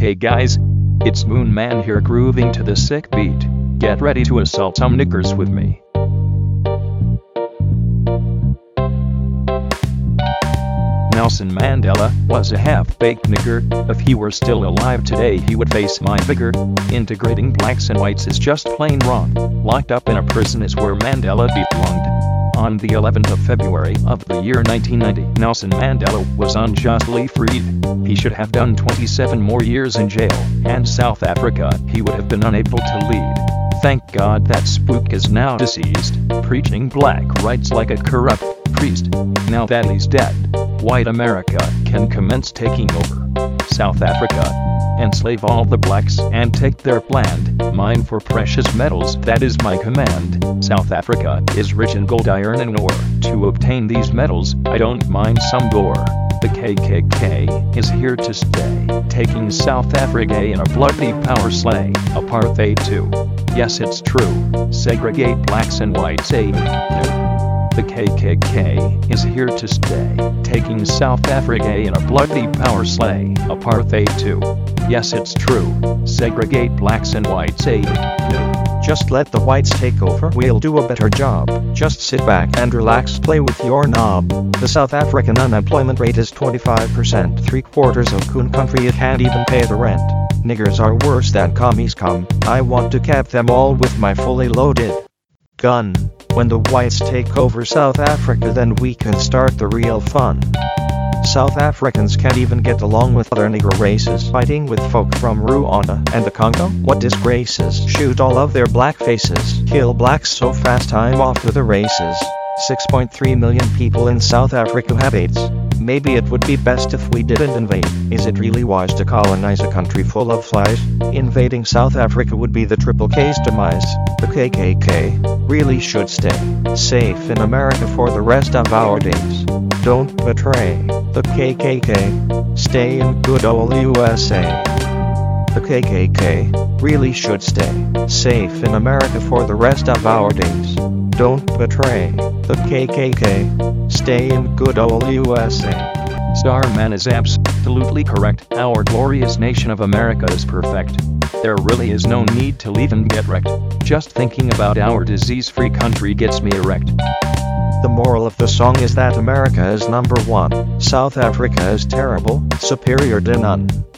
Hey guys, it's Moon Man here grooving to the sick beat. Get ready to assault some niggers with me. Nelson Mandela was a half-baked nigger. If he were still alive today he would face my vigor. Integrating blacks and whites is just plain wrong. Locked up in a prison is where Mandela belonged. On the 11th of February of the year 1990, Nelson Mandela was unjustly freed. He should have done 27 more years in jail, and South Africa he would have been unable to lead. Thank God that spook is now deceased, preaching black rights like a corrupt priest. Now that he's dead, white America can commence taking over South Africa, enslave all the blacks and take their land, mine for precious metals, that is my command. South Africa is rich in gold, iron and ore. To obtain these metals, I don't mind some gore. The KKK is here to stay, taking South Africa in a bloody power slay. Apartheid too. Yes, it's true. Segregate blacks and whites. The KKK is here to stay, taking South Africa in a bloody power slay. Apartheid too. Yes, it's true. Segregate blacks and whites. Just let the whites take over, we'll do a better job. Just sit back and relax, play with your knob. The South African unemployment rate is 25%. 3/4 of Coon Country it can't even pay the rent. Niggers are worse than commies come. I want to cap them all with my fully loaded gun. When the whites take over South Africa, then we can start the real fun. South Africans can't even get along with other nigger races, fighting with folk from Rwanda and the Congo. What disgraces! Shoot all of their black faces, kill blacks so fast I'm off to the races. 6.3 million people in South Africa have AIDS. Maybe it would be best if we didn't invade. Is it really wise to colonize a country full of flies? Invading South Africa would be the Triple K's demise. The KKK really should stay safe in America for the rest of our days. Don't betray the KKK. Stay in good old USA. The KKK really should stay safe in America for the rest of our days. Don't betray the KKK. Stay in good old USA. Starman is absolutely correct. Our glorious nation of America is perfect. There really is no need to leave and get wrecked. Just thinking about our disease-free country gets me erect. The moral of the song is that America is number one. South Africa is terrible, superior to none.